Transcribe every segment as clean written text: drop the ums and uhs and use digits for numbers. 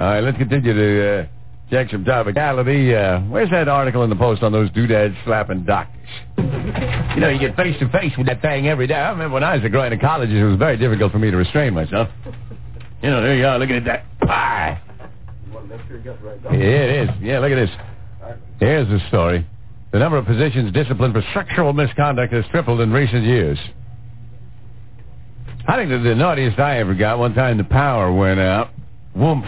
All right, let's continue to check some topicality. Where's that article in the Post on those doodads slapping doctors? You know, you get face to face with that thing every day. I remember when I was going to college, it was very difficult for me to restrain myself. You know, there you are. Look at that pie. You want to make sure you got the right doctor? Yeah, it is. Yeah, look at this. Here's the story. The number of physicians disciplined for sexual misconduct has tripled in recent years. I think that the naughtiest I ever got, one time the power went out. Woomph.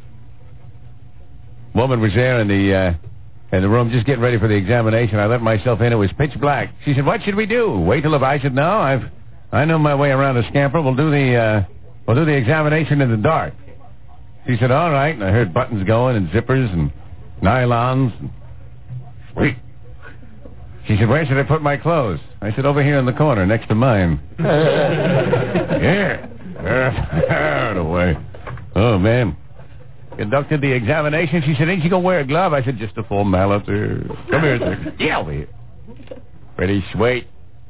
Woman was there in the room just getting ready for the examination. I let myself in. It was pitch black. She said, "What should we do? Wait till I said, "No, I know my way around a scamper. We'll do the examination in the dark." She said, "All right." And I heard buttons going and zippers and nylons. Sweet. She said, "Where should I put my clothes?" I said, "Over here in the corner, next to mine." Yeah. Out of the way. Oh, man. Conducted the examination. She said, "Ain't you going to wear a glove?" I said, "Just a formality. Come here a second. Get over here." Pretty sweet.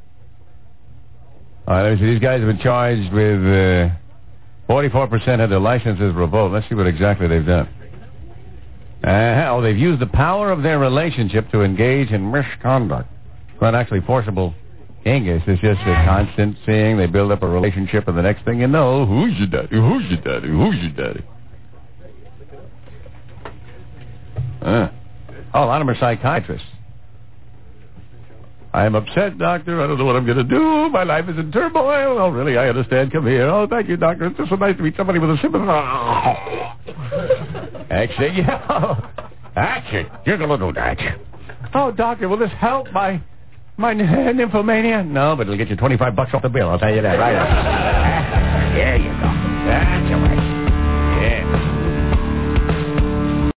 All right, let me see. These guys have been charged with 44% had their licenses revoked. Let's see what exactly they've done. They've used the power of their relationship to engage in misconduct. It's not actually forcible English. It's just a constant seeing. They build up a relationship, and the next thing you know, who's your daddy? Who's your daddy? Who's your daddy? A lot of them are psychiatrists. "I am upset, doctor. I don't know what I'm going to do. My life is in turmoil." "Oh, really? I understand. Come here." "Oh, thank you, doctor. It's just so nice to meet somebody with a sympathy." Actually, yeah. Action. You're going to do that. "Oh, doctor, will this help my nymphomania?" "No, but it'll get you $25 off the bill. I'll tell you that right now." There you go.